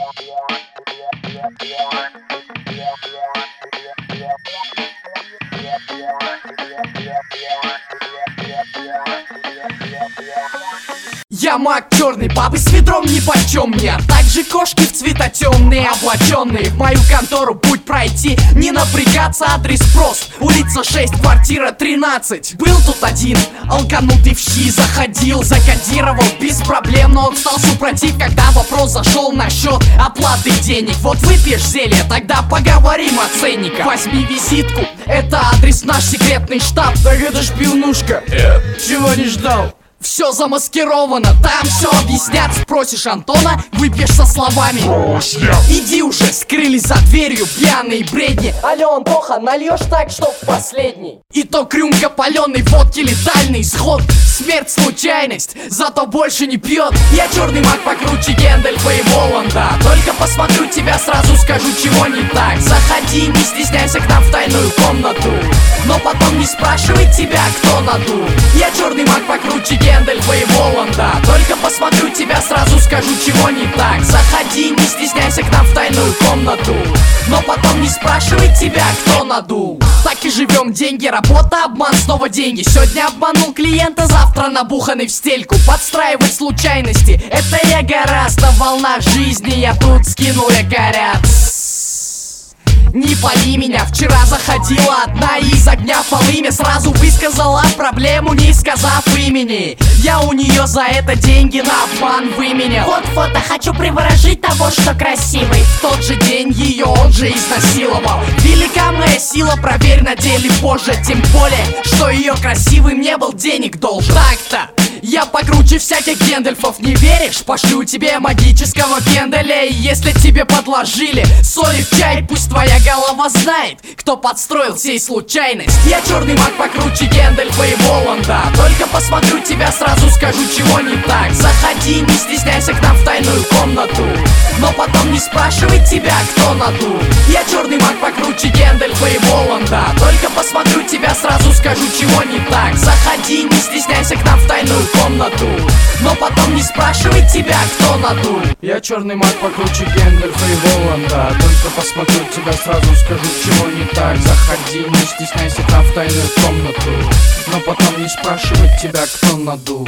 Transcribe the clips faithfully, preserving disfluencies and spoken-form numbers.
Я маг черный, бабы с ведром нипочем мне, а также кошки в цвета темные, облаченные. В мою контору путь пройти, не напрягаться, адрес прост. Улица шесть, квартира тринадцать. Был тут один, алканутый в щи, заходил, закодировал без проблем. Но он стал супротив, когда вопрос зашел насчет оплаты денег. Вот выпьешь зелье, тогда поговорим о ценниках. Возьми визитку, это адрес наш секретный штаб. Так это ж пивнушка, э, чего не ждал? Все замаскировано, там все объяснят. Спросишь Антона, выпьешь со словами: иди уже, скрылись за дверью пьяные бредни. Алло, Антоха, нальешь так, чтоб в последний. И то рюмка паленой водки, летальный исход. Смерть случайность, зато больше не пьет. Я черный маг покруче Гэндальфа и Воланда. Только посмотрю тебя, сразу скажу, чего не так. Заходи, не стесняйся к нам в тайную комнату, но потом не спрашивай тебя, кто надул. Я черный маг покруче Гэндальфа и Воланда. Только посмотрю тебя, сразу скажу, чего не так. Заходи, не стесняйся к нам в тайную комнату, но потом не спрашивай тебя, кто надул. Так и живем, деньги, работа, обман, снова деньги. Сегодня обманул клиента, завтра набуханный в стельку. Подстраивать случайности, это я гораздо. В волнах жизни я тут скинул якоря. Не пали меня, вчера заходила одна из огня в полыми. Сразу высказала проблему, не сказав имени. Я у нее за это деньги на обман выменял. Вот фото, хочу приворожить того, что красивый. В тот же день ее он же изнасиловал. Велика моя сила, проверь на деле позже. Тем более, что ее красивым не был, денег должен. Так-то я покруче всяких Гэндальфов, не веришь? Пошлю тебе магического пендаля. И если тебе подложили соли в чай, пусть твоя голова знает, кто подстроил сей случайность. Я черный маг покруче Гэндальфа и Воланда. Только посмотрю тебя, сразу скажу, чего не так. Заходи, не стесняйся к нам в тайную комнату, но потом не спрашивай тебя, кто надул. Я черный маг покруче Гэндальфа и Воланда. Только посмотрю тебя, сразу скажу, чего не так. Заходи, не стесняйся к нам в тайную комнату, но потом не спрашивай тебя, кто надул. Я черный маг покруче Гэндальфа и Воланда. Только посмотрю тебя, сразу скажу, чего не так. Заходи, не стесняйся к нам в тайную комнату, но потом не спрашивай тебя, кто надул.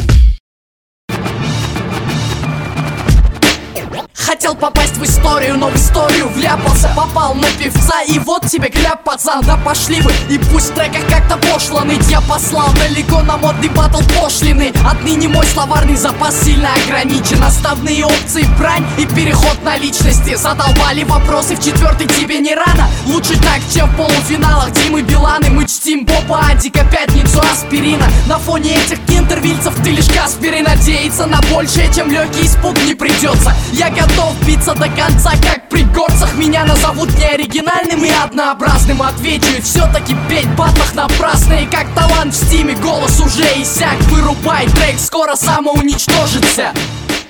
Хотел попасть в историю, но в историю вляпался. Попал на певца, и вот тебе кляп, пацан. Да пошли вы, и пусть в треках как-то пошло ныть. Я послал далеко на модный батл пошлины. Отныне мой словарный запас сильно ограничен. Оставные опции, брань и переход на личности. Задолбали вопросы, в четвертый тебе не рано. Лучше так, чем в полуфиналах Димы Биланы. Мы чтим Боба, Адика, пятницу, аспирина. На фоне этих кинтервильцев ты лишь Каспер. И надеяться на большее, чем легкий испуг, не придется. Я готов биться до конца, как при горцах. Меня назовут неоригинальным и однообразным. Отвечу, и все-таки петь в батлах напрасно. И как талант в стиме, голос уже иссяк. Вырубай трек, скоро самоуничтожится.